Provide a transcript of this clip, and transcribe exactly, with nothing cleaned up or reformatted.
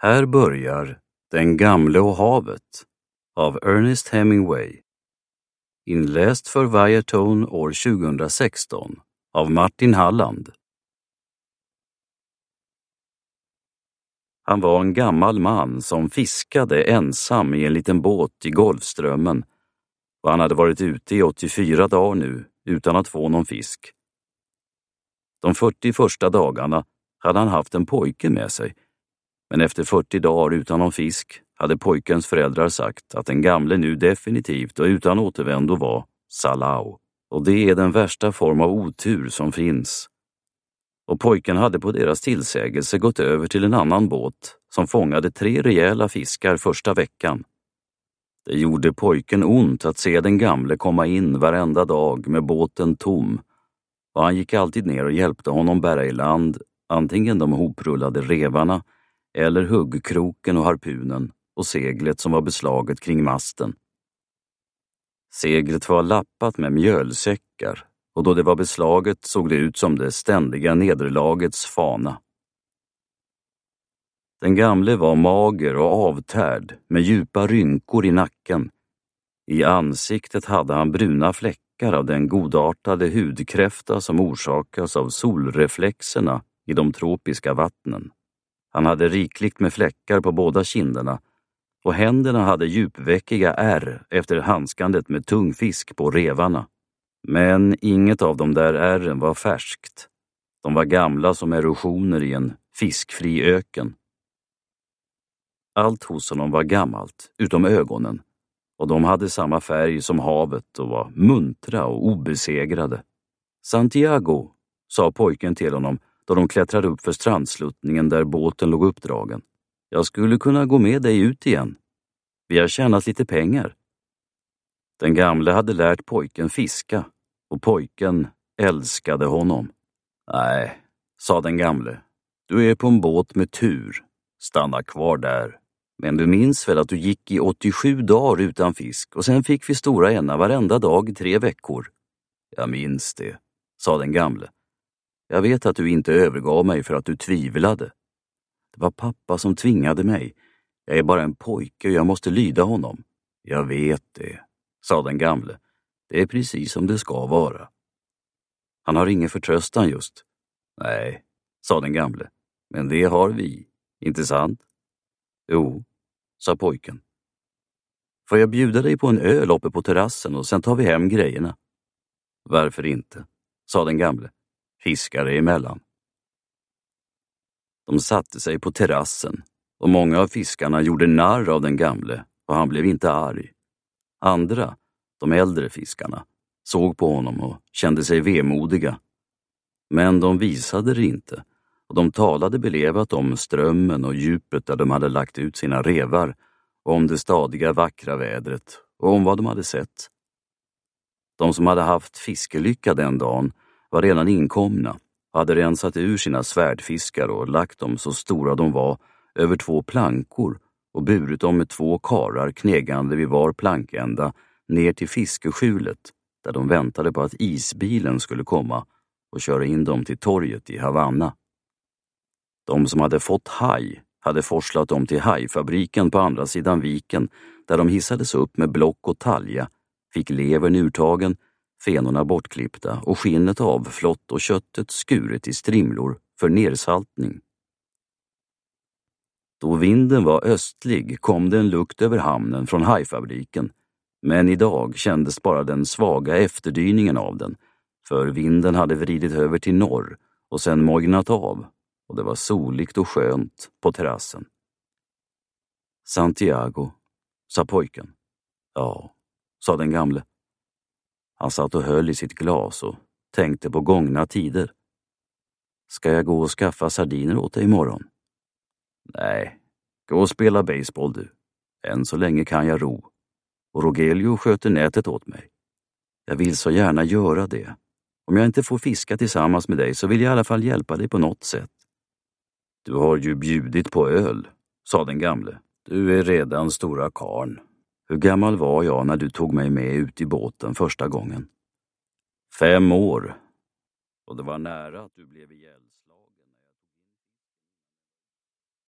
Här börjar Den gamle och havet av Ernest Hemingway. Inläst för Viatone år tjugohundrasexton av Martin Halland. Han var en gammal man som fiskade ensam i en liten båt i Golfströmmen, och han hade varit ute i åttiofyra dagar nu utan att få någon fisk. De fyrtio första dagarna hade han haft en pojke med sig, men efter fyrtio dagar utan någon fisk hade pojkens föräldrar sagt att den gamle nu definitivt och utan återvändo var Salau. Och det är den värsta form av otur som finns. Och pojken hade på deras tillsägelse gått över till en annan båt som fångade tre rejäla fiskar första veckan. Det gjorde pojken ont att se den gamle komma in varenda dag med båten tom, och han gick alltid ner och hjälpte honom bära i land antingen de hoprullade revarna eller huggkroken och harpunen och seglet som var beslaget kring masten. Seglet var lappat med mjölsäckar, och då det var beslaget såg det ut som det ständiga nederlagets fana. Den gamle var mager och avtärd med djupa rynkor i nacken. I ansiktet hade han bruna fläckar av den godartade hudkräfta som orsakas av solreflexerna i de tropiska vattnen. Han hade rikligt med fläckar på båda kinderna, och händerna hade djupväckiga ärr efter handskandet med tung fisk på revarna. Men inget av de där ärren var färskt. De var gamla som erosioner i en fiskfri öken. Allt hos honom var gammalt, utom ögonen, och de hade samma färg som havet och var muntra och obesegrade. Santiago, sa pojken till honom då de klättrade upp för strandsluttningen där båten låg uppdragen. Jag skulle kunna gå med dig ut igen. Vi har tjänat lite pengar. Den gamle hade lärt pojken fiska, och pojken älskade honom. Nej, sa den gamle. Du är på en båt med tur. Stanna kvar där. Men du minns väl att du gick i åttiosju dagar utan fisk, och sen fick vi stora ena varenda dag i tre veckor. Jag minns det, sa den gamle. Jag vet att du inte övergav mig för att du tvivlade. Det var pappa som tvingade mig. Jag är bara en pojke och jag måste lyda honom. Jag vet det, sa den gamle. Det är precis som det ska vara. Han har ingen förtröstan just. Nej, sa den gamle. Men det har vi, inte sant? Jo, sa pojken. Får jag bjuda dig på en öl uppe på terrassen och sen tar vi hem grejerna? Varför inte, sa den gamle. Fiskare emellan. De satte sig på terrassen, och många av fiskarna gjorde narr av den gamle, och han blev inte arg. Andra, de äldre fiskarna, såg på honom och kände sig vemodiga. Men de visade det inte, och de talade belevat om strömmen och djupet där de hade lagt ut sina revar, och om det stadiga vackra vädret och om vad de hade sett. De som hade haft fiskelycka den dagen var redan inkomna, hade rensat ur sina svärdfiskar och lagt dem så stora de var över två plankor och burit dem med två karar knegande vid var plankända ner till fiskeskjulet, där de väntade på att isbilen skulle komma och köra in dem till torget i Havanna. De som hade fått haj hade forslat dem till hajfabriken på andra sidan viken, där de hissades upp med block och talja, fick levern urtagen, fenorna bortklippta och skinnet avflott och köttet skuret i strimlor för nersaltning. Då vinden var östlig kom det en lukt över hamnen från hajfabriken, men idag kändes bara den svaga efterdyningen av den, för vinden hade vridit över till norr och sen mognat av, och det var soligt och skönt på terrassen. Santiago, sa pojken. Ja, sa den gamle. Han satt och höll i sitt glas och tänkte på gångna tider. Ska jag gå och skaffa sardiner åt dig imorgon? Nej, gå och spela baseball du. Än så länge kan jag ro. Och Rogelio sköter nätet åt mig. Jag vill så gärna göra det. Om jag inte får fiska tillsammans med dig så vill jag i alla fall hjälpa dig på något sätt. Du har ju bjudit på öl, sa den gamle. Du är redan stora karn. Hur gammal var jag när du tog mig med ut i båten första gången? Fem år. Och det var nära att du blev ihjälslagen.